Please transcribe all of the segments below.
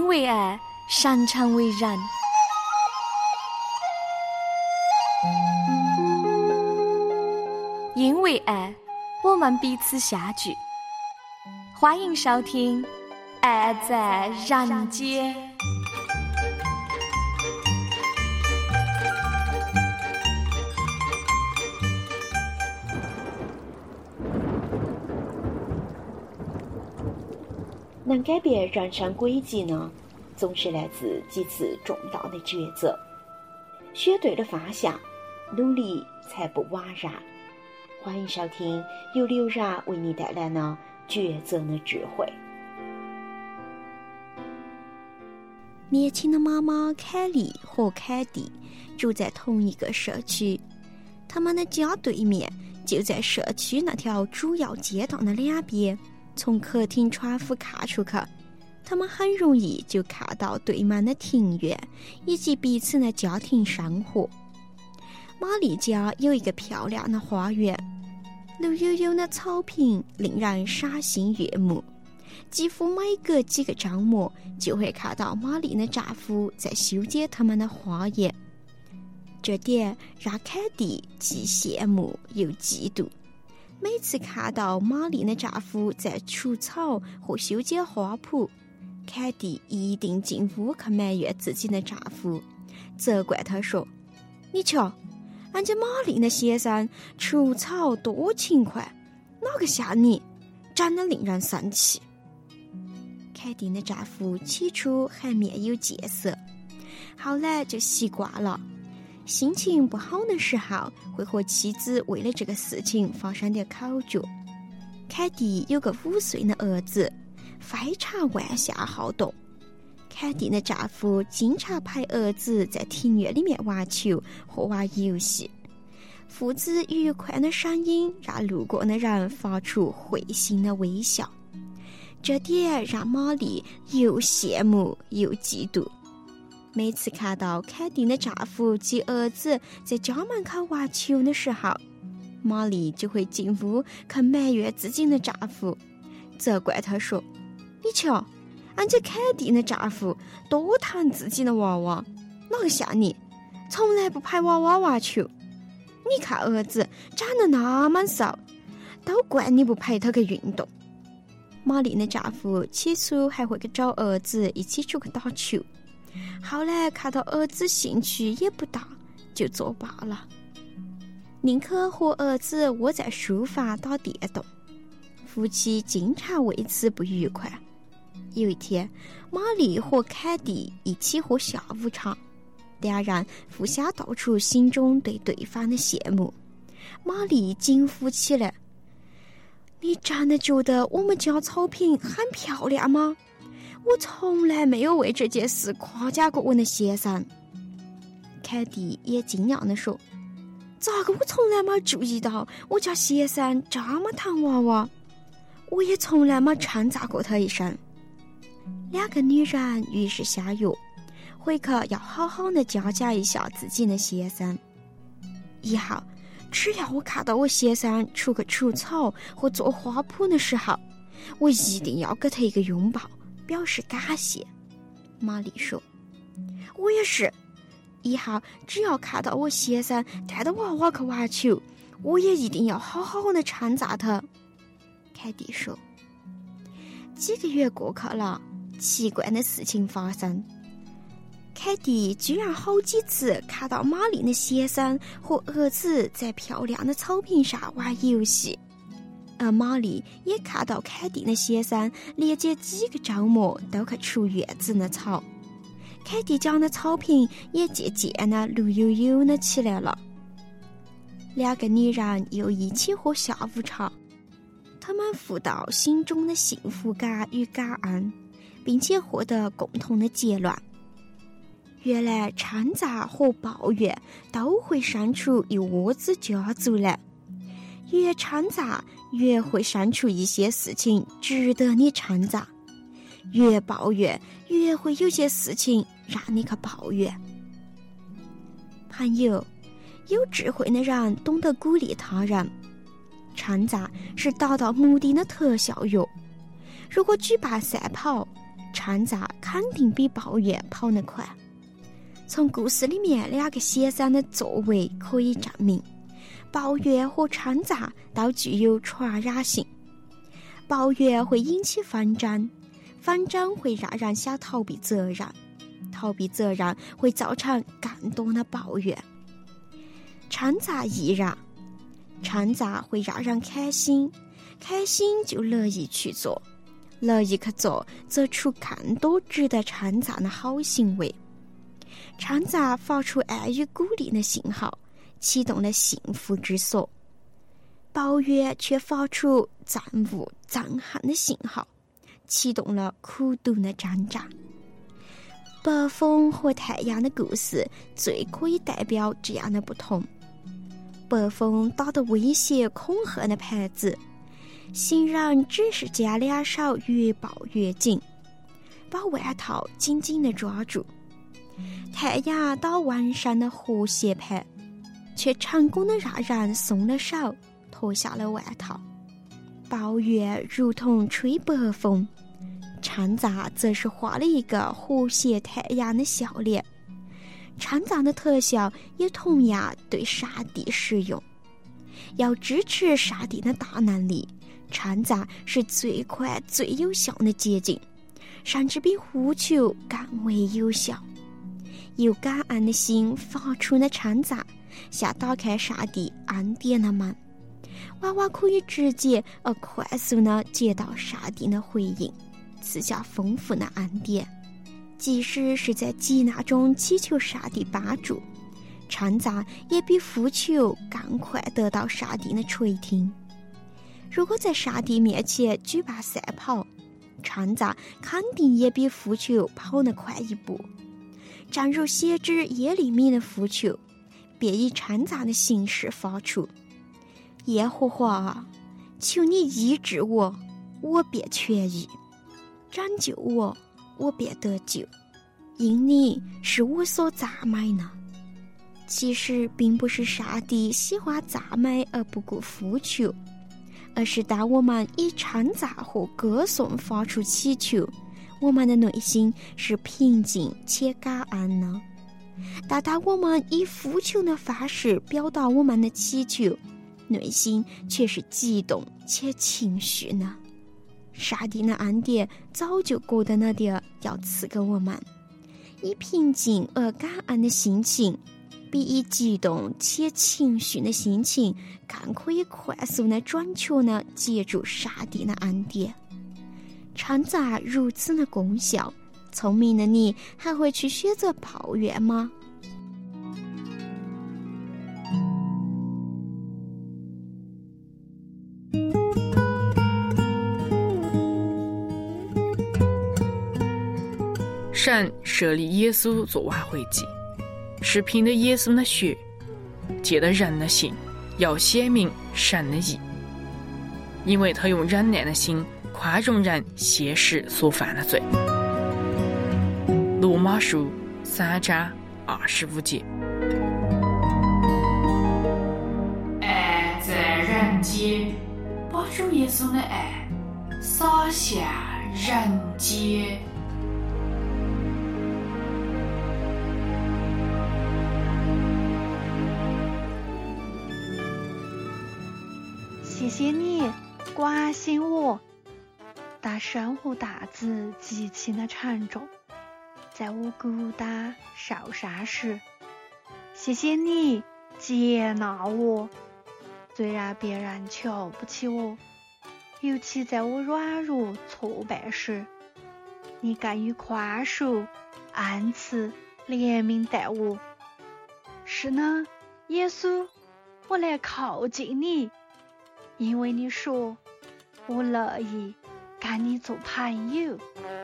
为爱，擅长为人。因为爱，我们彼此相聚。欢迎收听《爱在人间》。 能改变人生轨迹呢，总是来自几次重大的抉择。选对了方向，努力才不枉然。欢迎收听由刘然为你带来的抉择的智慧。 年轻的妈妈凯莉和凯蒂住在同一个社区，他们的家对面就在社区那条主要街道的两边。从客厅窗户看出去，他们很容易就看到对面的庭院以及彼此的家庭生活。玛丽家有一个漂亮的花园，绿油油的草坪令人赏心悦目，几乎每隔几个周末就会看到玛丽的丈夫在修剪他们的花园。这点让凯蒂既羡慕又嫉妒。每次看到玛丽的丈夫在除草或修剪花圃，凯蒂一定进屋去埋怨自己的丈夫，责怪他说：“你瞧，俺家玛丽的先生除草多勤快，哪个像你，真的令人生气。”凯蒂的丈夫起初还面有戒色，后来就习惯了。心情不好的时候，会和妻子为了这个事情发生点口角。凯蒂有个5岁的儿子，非常玩笑好动。凯蒂的丈夫经常陪儿子在庭院里面玩球或玩游戏，父子愉快的声音让路过的人发出会心的微笑。这点让玛丽又羡慕又嫉妒。每次看到凯蒂的丈夫及儿子在家门口玩球的时候，玛丽就会进屋去埋怨自己的丈夫，责怪他说：“你瞧，俺家凯蒂的丈夫多疼自己的娃娃，哪个像你，从来不陪娃娃玩球。你看儿子长得那么瘦，都怪你不陪他去运动。”玛丽的丈夫起初还会去找儿子一起出去打球，后来看到儿子兴趣也不大，就作罢了，宁可和儿子窝在书房打电动。夫妻经常为此不愉快。有一天，玛丽和凯蒂一起喝下午茶，两人互相道出心中对对方的羡慕。玛丽惊呼起来：“你真的觉得我们家草坪很漂亮吗？我从来没有为这件事夸奖过我的先生。”凯蒂也惊讶地说：“咋个我从来没注意到我家先生这么疼娃娃？我也从来没称赞过他一声。”两个女人于是相约，回去要好好的嘉奖一下自己的先生。以后只要我看到我先生出去除草或做花圃的时候，我一定要给他一个拥抱，表示感谢。玛丽说：“我也是，以后只要看到我先生带着娃娃去玩球，我也一定要好好的称赞他。”凯蒂说。几个月过去了，奇怪的事情发生。凯蒂居然好几次看到玛丽的先生和儿子在漂亮的草坪上玩游戏，而玛丽也看到凯蒂的先生连接几个周末都去除院子的草。凯蒂家的草坪也渐渐的绿油油的起来了。两个女人又一起喝下午茶，她们互道心中的幸福感与感恩，并且获得共同的结论：原来称赞和抱怨都会生出一窝子家族来，越称赞越会生出一些事情值得你称赞，越抱怨越会有些事情让你去抱怨。朋友，有智慧的人懂得鼓励他人，称赞是达到目的的特效药。如果举办赛跑， 掺杂肯定比抱怨跑得快。从故事里面2个先生的作为可以证明，抱怨和掺杂都具有传染性。抱怨会引起纷争，纷争会让人想逃避责任，逃避责任会造成更多的抱怨。掺杂易燃，掺杂会让人开心，开心就乐意去做，乐意去做则出更多值得称赞的好行为。掺杂发出爱与鼓励的信号，启动了幸福之锁；抱怨却发出憎恶、憎恨的信号，启动了苦毒的挣扎。北风和太阳的故事最可以代表这样的不同。北风打着威胁恐吓的牌子，行人只是将2手越抱越紧，把外套紧紧地抓住。太阳打完善的和谐牌，却成功地让人松了手，脱下了外套。抱怨如同吹北风，掺杂则是画了一个和谐太阳的笑脸。掺杂的特效也同样对上帝适用。要支持上帝的大能力，掺杂是最快最有效的捷径，甚至比呼求更为有效。由感恩的心发出的掺杂，像打开上帝恩典的门，往往可以直接而快速地接到上帝的回应，赐下丰富的恩典。即使是在急难中祈求上帝帮助，掺杂也比呼求更快得到上帝的垂听。如果在上帝面前举办赛跑，掺杂肯定也比呼求跑得快一步。正如先知耶利米的呼求，便以掺杂的形式发出：耶和华啊，求你医治我，我便痊愈；拯救我，我便得救，因你是我所赞美的。其实并不是上帝喜欢赞美而不顾呼求，而是当我们以称赞和歌颂发出祈求，我们的内心是平静且感恩的。但当我们以呼求的方式表达我们的祈求，内心却是激动且情绪呢。上帝的恩典早就果断了的要赐给我们，以平静而感恩的心情，比以激动且情绪的心情更可以快速的准确的接住上帝的恩典。掺杂如此的功效，聪明的你还会去选择抱怨吗？ 神设立耶稣做挽回祭，是凭着耶稣的血，借着人的心，要显明神的义，因为他用忍耐的心宽容人现时所犯的罪。罗马书3章25节。 爱在人间，把主耶稣的爱洒向人间。 谢谢你关心我，当生活担子极其的沉重，在我孤单受伤时，谢谢你接纳我，虽然别人瞧不起我，尤其在我软弱挫败时，你敢于宽恕、恩慈、怜悯待我。是呢，耶稣，我来靠近你，因为你说我乐意跟你做朋友。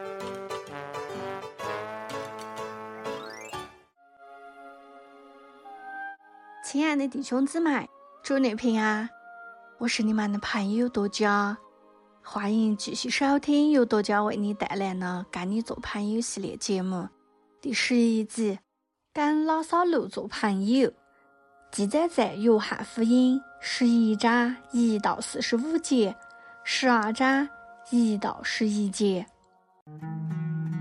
亲爱的弟兄姊妹，主内平安，我是你们的朋友多佳，欢迎继续收听由多佳为你带来的跟你做朋友系列节目第11集，跟拉撒路做朋友，记载在约翰福音11章1到45节，12章1到11节。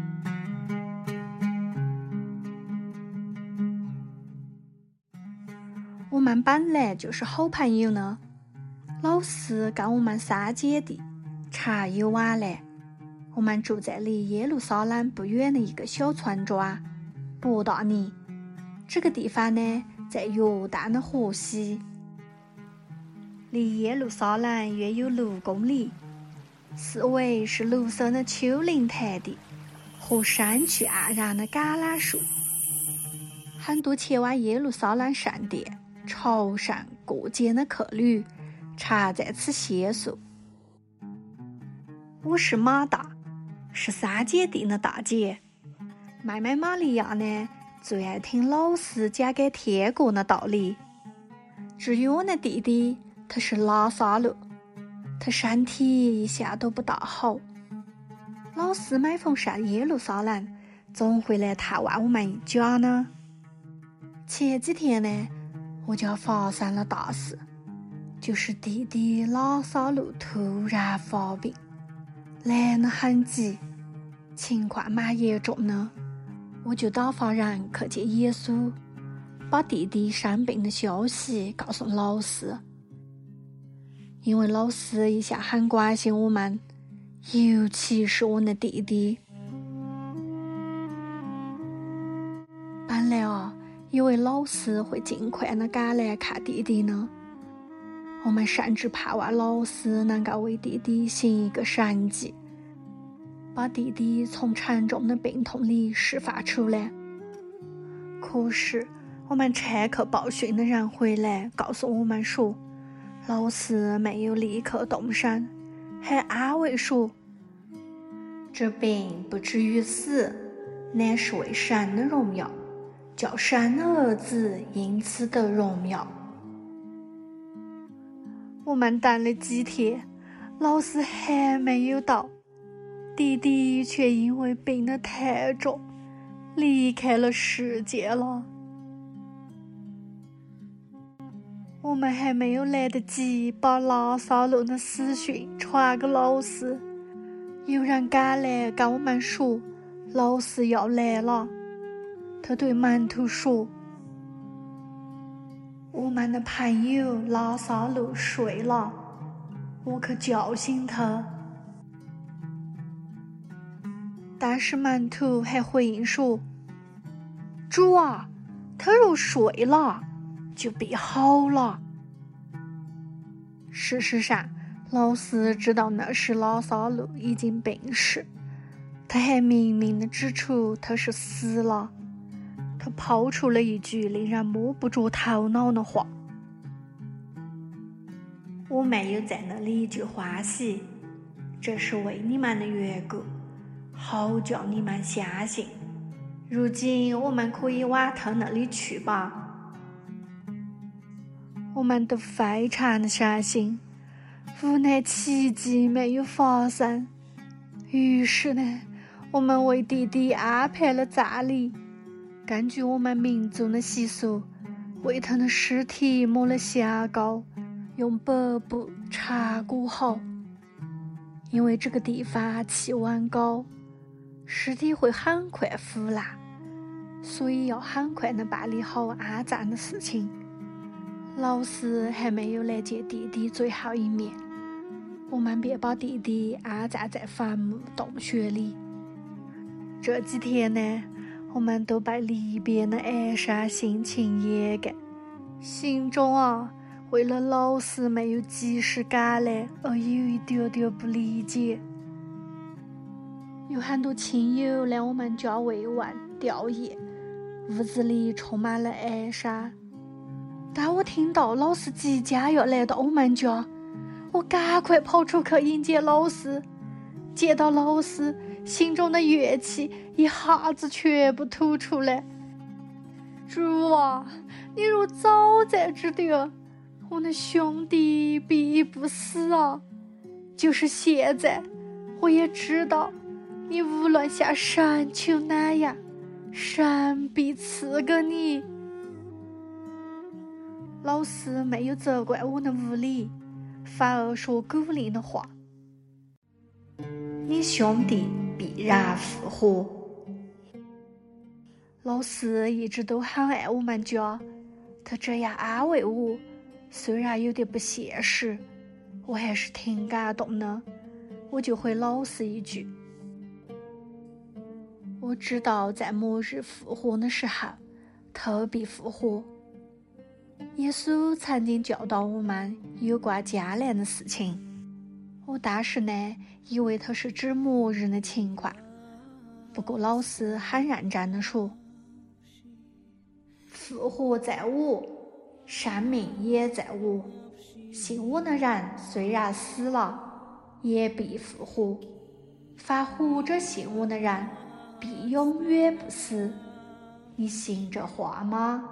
们本来就是好朋友呢。老师跟我们3姐弟茶有晚来，我们住在离耶路撒冷不远的一个小村庄伯大尼。这个地方呢，在约旦的河西，离耶路撒冷约有6公里，四围是绿色的丘陵台地和生气盎然的橄榄树。很多前往耶路撒冷圣殿朝圣过节的客旅常在此歇宿。我是马大，是3姐弟的大姐。妹妹玛利亚呢，最爱听老师讲给天国的道理。至于我的弟弟，他是拉萨路，他身体一向都不大好。老师每逢上耶路撒冷，总会来探望我们一家呢。前几天呢，我家发生了大事，就是弟弟拉萨路突然发病，来得很急，情况蛮严重呢。我就打发人去见耶稣，把弟弟生病的消息告诉老师。因为老师一向很关心我们，尤其是我的弟弟。本来以为老师会尽快的赶来看弟弟呢，我们甚至盼望老师能够为弟弟行一个神迹，把弟弟从沉重的病痛里释放出来。可是我们差去报讯的人回来告诉我们说，老师没有立刻动身，还安慰说，这病不至于死，乃是为神的荣耀，叫神的儿子因此得荣耀。我们等了几天，老师还没有到，弟弟却因为病得太重，离开了世界了。我们还没有来得及把拉萨路的死讯传给老师，有人赶来跟我们说，老师要来了。他对门徒说，我们的朋友拉萨路睡了，我可叫醒他。但是门徒还回应说，主啊，他若睡了，就必好了。事实上，老师知道那时拉萨路已经病逝，他还明明地指出他是死了。他抛出了一句令人摸不着头脑的话，我没有在那里就欢喜，这是为你们的缘故，好叫你们相信。如今我们可以往他那里去吧。我们都非常的伤心，无奈奇迹没有发生。于是呢，我们为弟弟安排了葬礼，根据我们民族的习俗，为他的尸体抹了香膏，用白布缠裹好。因为这个地方气温高，尸体会很快腐烂，所以要很快的办理好安葬的事情。老师还没有来见弟弟最后一面，我们便把弟弟安葬在坟墓洞穴里。这几天呢，我们都被离别的哀伤心情掩盖，心中为了老师没有及时赶来而有一点点不理解。有很多亲友来我们家慰问吊唁，屋子里充满了哀伤。当我听到老师即将要来到我们家，我赶快跑出去迎接老师。见到老师，心中的怨气一下子全部吐出来。主啊，你若早在这点，我的兄弟必不死啊！就是现在，我也知道，你无论向神求哪样，神必赐给你。老师没有责怪我的无理，反而说鼓励的话，你兄弟必然复活。老师一直都很爱我们家， 他这样安慰我，虽然有点不现实，我还是挺感动的。我就回老师一句：我知道在末日复活的时候，特别复活。耶稣曾经教导我们有关将来的事情，我当时呢以为他是指末日的情况，不过老师很认真地说：复活在我，生命也在我，信我的人虽然死了，也必复活，凡活着信我的人必永远不死。你信这话吗？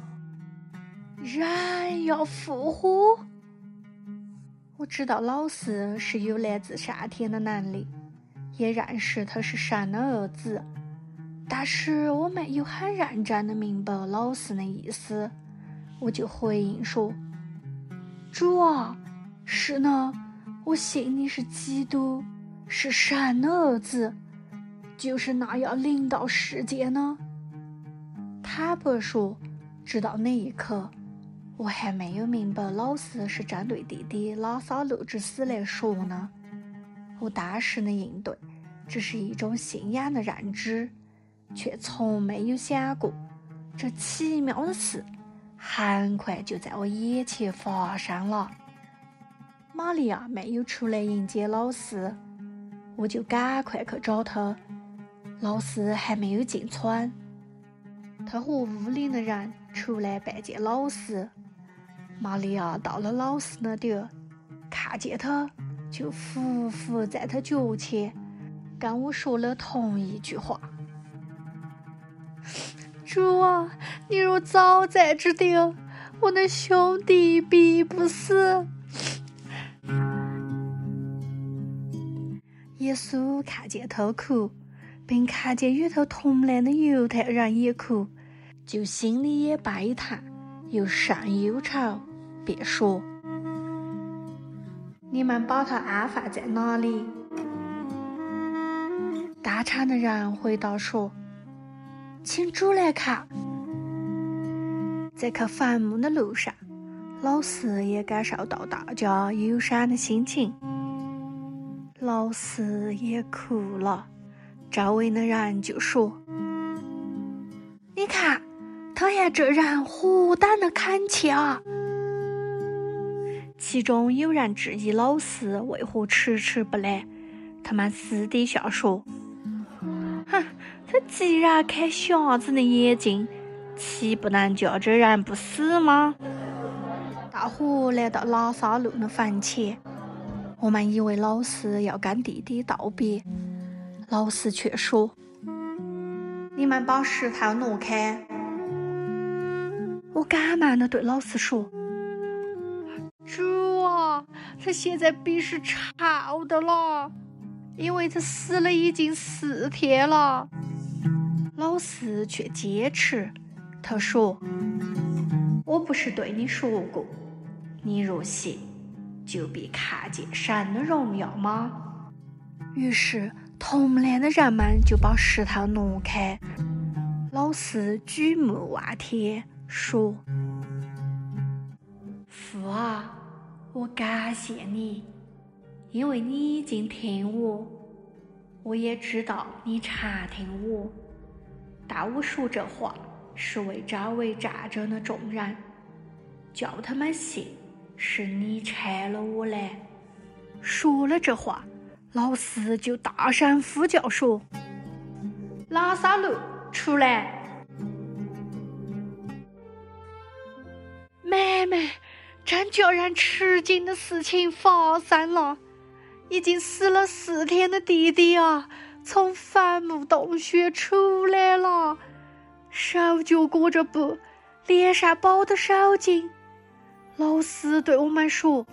人要复活？我知道老师是有来自上天的能力，也认识他是神的儿子，但是我没有很认真的明白老师的意思，我就回应说：主啊，是呢，我信你是基督，是神的儿子，就是那样领导世界呢。坦白说，直到那一刻，我还没有明白老师是针对弟弟拉撒路之死来说呢。我当时的应对只是一种信仰的认知，却从没有想过这奇妙的事很快就在我眼前发生了。玛利亚没有出来迎接老师，我就赶快去找他。老师还没有进村，他和屋里的人出来拜见老师。玛利亚到了老师那点，看见他就伏伏在他脚前，跟我说了同一句话：主啊，你若早在这点，我的兄弟必不死。耶稣看见他哭，并看见与他同来的犹太人也哭，就心里也悲叹，又甚忧愁，便说：你们把他安放在哪里？大场的人回答说：请主来看。在去坟墓的路上，老师也感受到大家忧伤的心情，老师也哭了。周围的人就说：你看，他还这人何等的恳切啊！其中有人质疑老师为何迟迟不来，他们私底下说：哼，他既然开瞎子的眼睛，岂不能叫这人不死吗？大伙来到拉萨路的坟前，我们以为老师要跟弟弟道别，老师却说：你们把石头挪开。我赶忙地对老师说：主啊，他现在必是臭的了，因为他死了已经4天了。老师却坚持，他说：我不是对你说过，你若信，就必看见神的荣耀吗？于是同来的人们就把石头挪开。老师举目望天，说：父啊，我感谢你，因为你已经听我，我也知道你常听我，但我说这话是为周围站着的众人，叫他们信是你差了我来。说了这话，老师就大声呼叫说：拉撒路，出来！妹妹，真叫人吃惊的事情发生了，已经死了4天的弟弟啊，从坟墓洞穴出来了，手脚裹着布，脸上包的手巾。老师对我们说：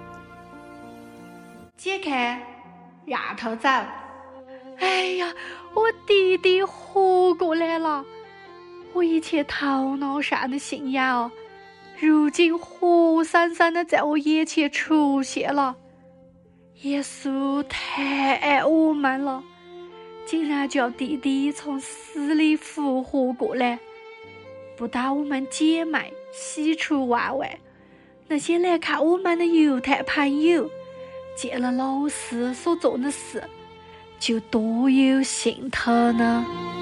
解开，让他走。哎呀，我弟弟活过来了！我以前头脑上的信仰啊，如今活生生的在我眼前出现了。耶稣太爱我们了，竟然叫弟弟从死里复活过来。 不打我们姐妹喜出望外，那些来看我们的犹太朋友见了老师所做的事，就多有心头呢。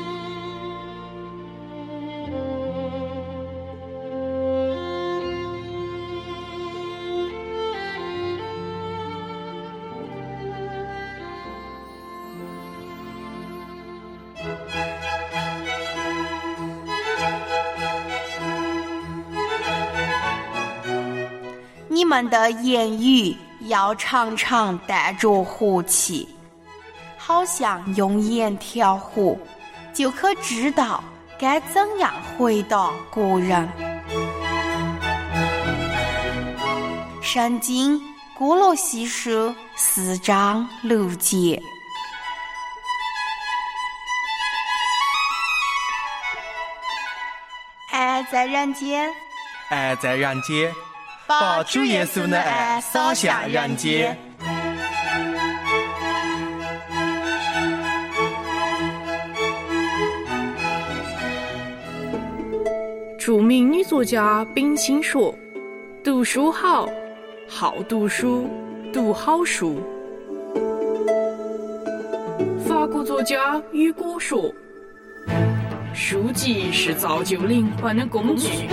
你们的言语要常常带着和气，好像用盐调和，就可知道该怎样回答个人。圣经哥罗西书4章6节。爱在人间， 爱在人间，把主耶稣的爱洒向人间。 著名女作家冰心说：“读书好，好读书，读好书。”法国作家雨果说：“书籍是造就灵魂的工具。”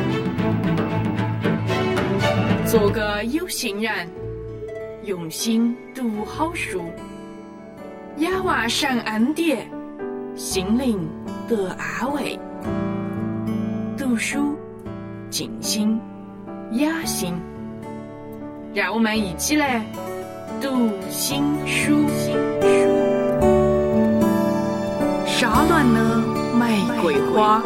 做个有心人，用心读好书，仰望神恩典，心灵得安慰。读书静心雅心，让我们一起来读心书。沙乱的玫瑰花。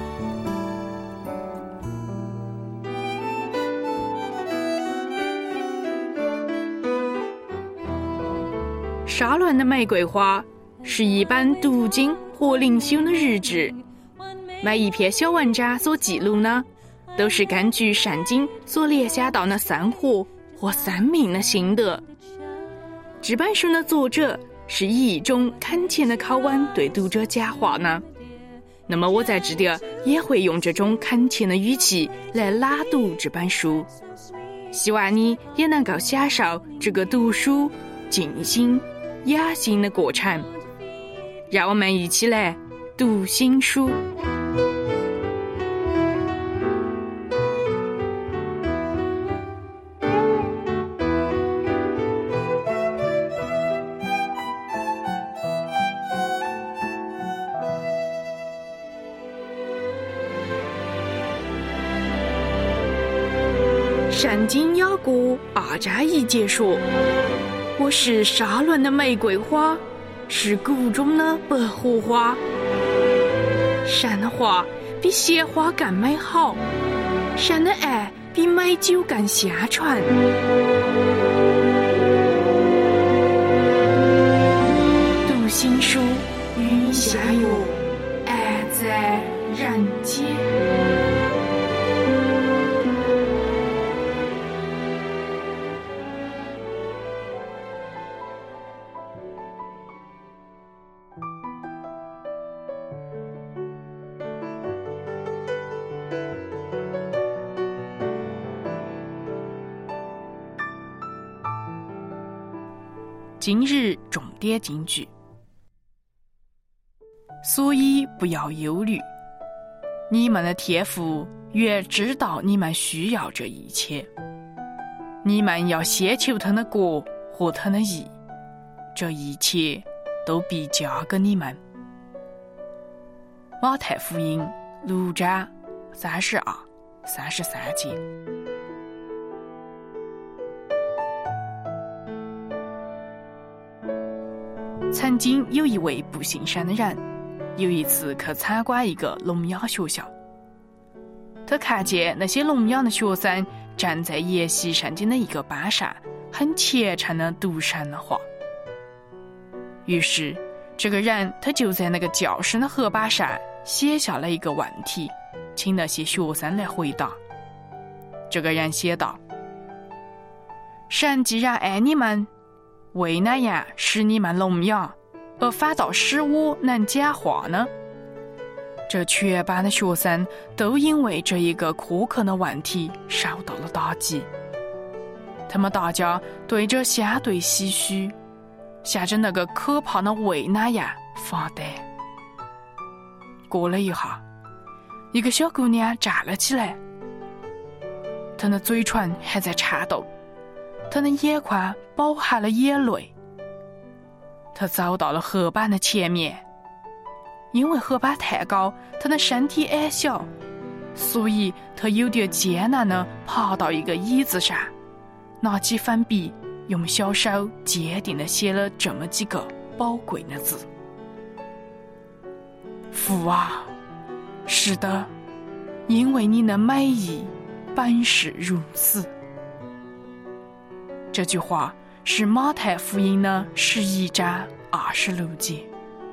沙乱的玫瑰花是一本读经和灵修的日志，每一篇小文章所记录呢，都是根据圣经所列下到的生活和生命的心得。这本书的作者是以一种恳切的口吻对读者讲话呢，那么我在这里也会用这种恳切的语气来朗读这本书，希望你也能够享受这个读书静心雅心的过程。让我们一起来读心书。圣经雅歌2章1节说：“我是沙伦的玫瑰花，是谷中的百合花。神的话比鲜花更美好，神的爱比美酒更香醇。”读心书，云下有爱在人间。今日重点金句。所以不要忧虑，你们的天父原知道你们需要这一切。你们要先求他的国和他的义，这一切都必加给你们。马太福音6章32、33节。曾经有一位不信神的人，有一次去参观一个聋哑学校，他看见那些聋哑的学生站在研习圣经的一个班上，很虔诚地读神的话。于是这个人他就在那个教室的黑板上写下了一个问题，请那些学生来回答。这个人写道：神既然爱你们，为哪样使你们聋哑，而反倒使我能讲话呢？ 这全班的学生都因为这一个苛刻的问题受到了打击。他们大家对着相对唏嘘，向着那个可怕的喂奶呀发呆。过了一下，一个小姑娘站了起来，她的嘴唇还在颤抖，她的眼眶饱含了眼泪。她走到了黑板的前面，因为黑板太高，她的身体矮小，所以她有点艰难地爬到一个椅子上，拿起粉笔，用小手坚定地写了这么几个宝贵的字：父啊，是的，因为你的美意本是如此。这句话是马太福音的11章26节。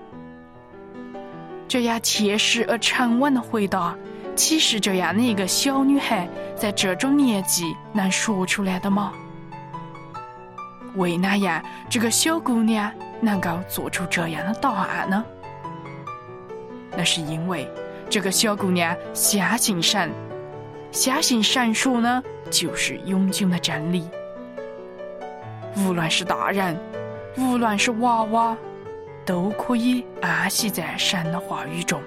这样切实而沉稳的回答，岂是这样的一个小女孩在这种年纪能说出来的吗？为哪样这个小姑娘能够做出这样的答案呢？那是因为这个小姑娘相信神，相信神说呢就是永久的真理。无论是大人，无论是娃娃，都可以安息在神的话语中。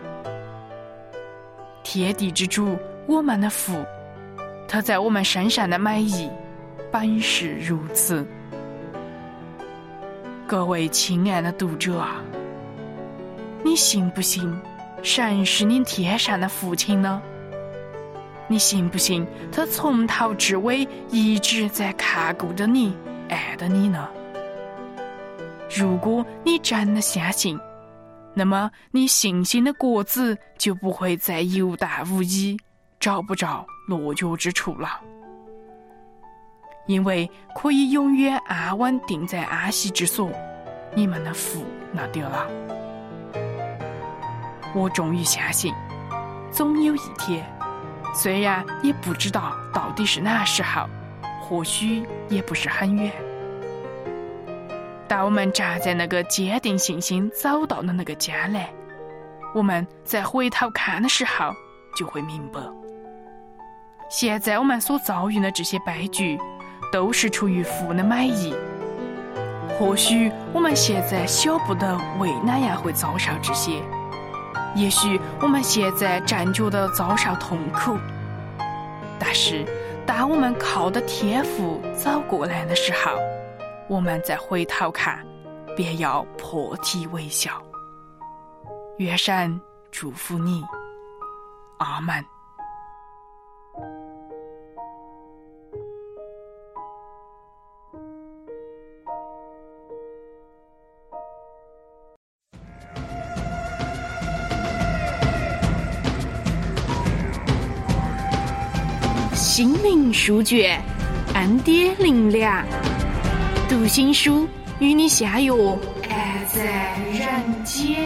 天地之主，我们的父，他在我们身上的美意本是如此。各位亲爱的读者啊，你信不信神是你天上的父亲呢？你信不信他从头至尾一直在看顾着你，爱着你呢？如果你真的相信，那么你信心的果子就不会再游荡无依，找不着落脚之处了，因为可以永远安稳定在安息之所，你们的父那里了。我终于相信，总有一天，虽然也不知道到底是哪时候，或许也不是很远，当我们站在那个坚定信心走到的那个将来，我们再回头看的时候，就会明白，现在我们所遭遇的这些悲剧，都是出于父的美意。或许我们现在晓不得为哪样会遭受这些，也许我们现在正觉得遭受痛苦，但是当我们靠着天父走过来的时候，我们再回头看，便要破涕为笑。愿神祝福你，阿们。 心灵书卷，恩典灵粮，读心书与你相约，爱在人间。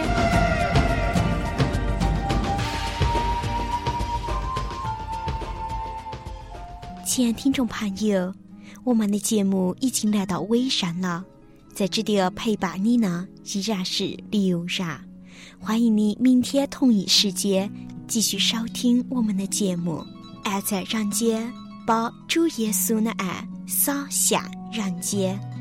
亲爱的听众朋友，我们的节目已经来到尾声了，在这里陪伴你呢，依然是刘然。欢迎你明天同一时间继续收听我们的节目。爱在人间，把主耶稣的爱洒向人间。